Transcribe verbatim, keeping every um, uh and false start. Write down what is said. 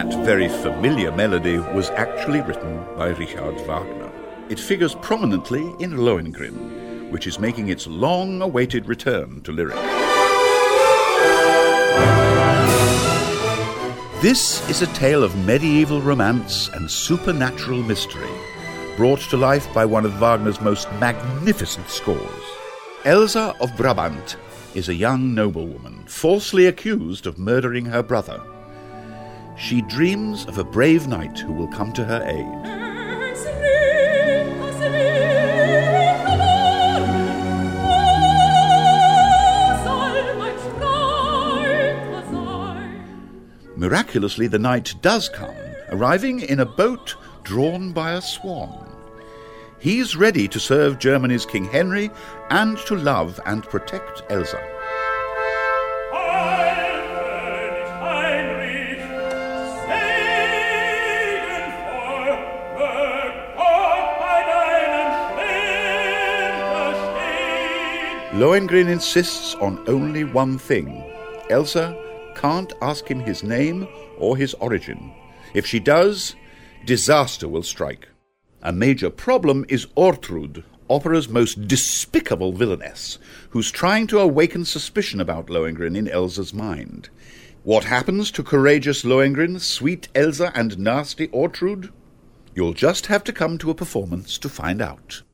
That very familiar melody was actually written by Richard Wagner. It figures prominently in Lohengrin, which is making its long-awaited return to lyric. This is a tale of medieval romance and supernatural mystery, brought to life by one of Wagner's most magnificent scores. Elsa of Brabant is a young noblewoman falsely accused of murdering her brother. She dreams of a brave knight who will come to her aid. Miraculously, the knight does come, arriving in a boat drawn by a swan. He's ready to serve Germany's King Henry and to love and protect Elsa. Lohengrin insists on only one thing. Elsa can't ask him his name or his origin. If she does, disaster will strike. A major problem is Ortrud, opera's most despicable villainess, who's trying to awaken suspicion about Lohengrin in Elsa's mind. What happens to courageous Lohengrin, sweet Elsa, and nasty Ortrud? You'll just have to come to a performance to find out.